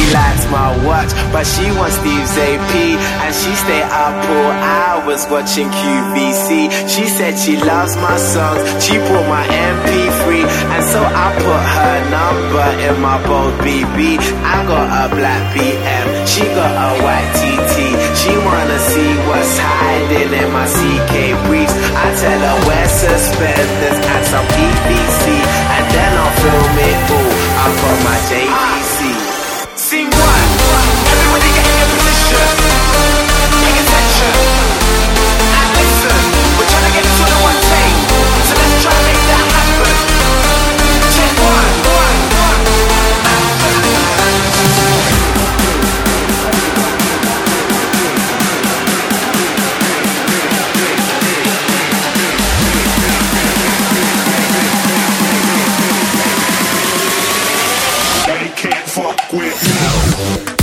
likes my watch, but she wants Steve's AP. And she stay up all hours watching QVC. She said she loves my songs, she bought my MP3. And so I put her number in my bold BB. I got a black BM, she got a white TT. She wanna see what's hiding in my CK briefs. I tell her wear suspenders and some PVC, and then I'll film it all up on my JVC. Scene one, everybody get in your position. Pay attention and listen. We're trying to get this on a one take, so let's try and make that happen. Check one. They can't fuck with me.